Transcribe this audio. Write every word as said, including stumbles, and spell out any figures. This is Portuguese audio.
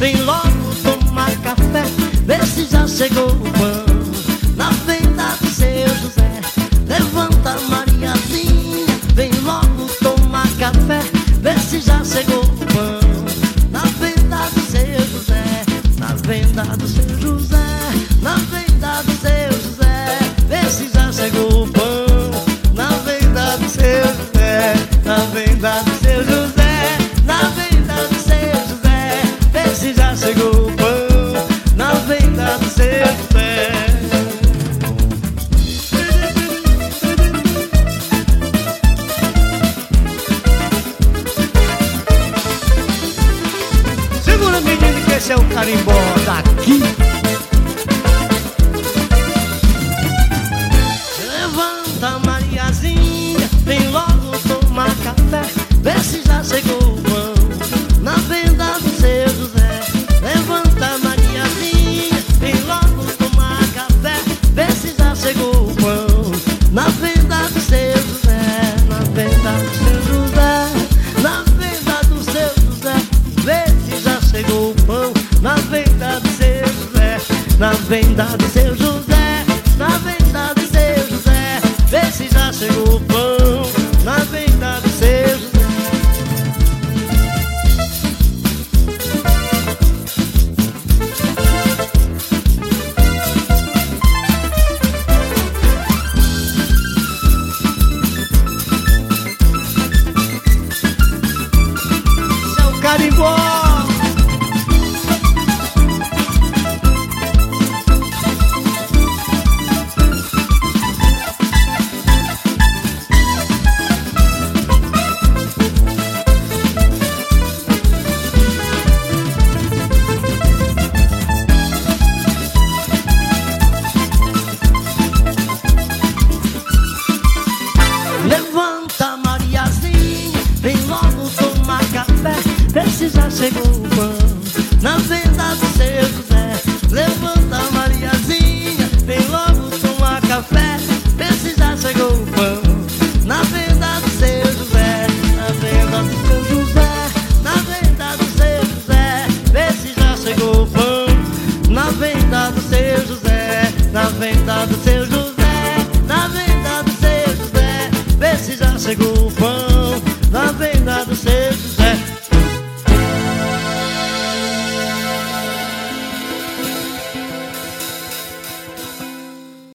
vem logo tomar café, vê se já chegou o pão. Na venda do seu José, levanta Mariazinha, vem logo tomar café, vê se já chegou o pão. Na venda do seu José, na venda do seu José, na venda do seu José, vê se já chegou o pão. Na venda do seu José, na venda do seu José, na venda do seu José, vê se já chegou o pão. Na venda do seu José. Segura, menino, que esse é o carimbó daqui. Levanta Mariazinha, vem logo tomar café, vê se já chegou o pão. Na venda do seu José, levanta Mariazinha, vem logo tomar café, vê se já chegou o pão. Na venda do seu José, na venda do seu José, na venda do seu José, vê se já chegou o pão. Na venda do seu José, na venda do seu José, na venda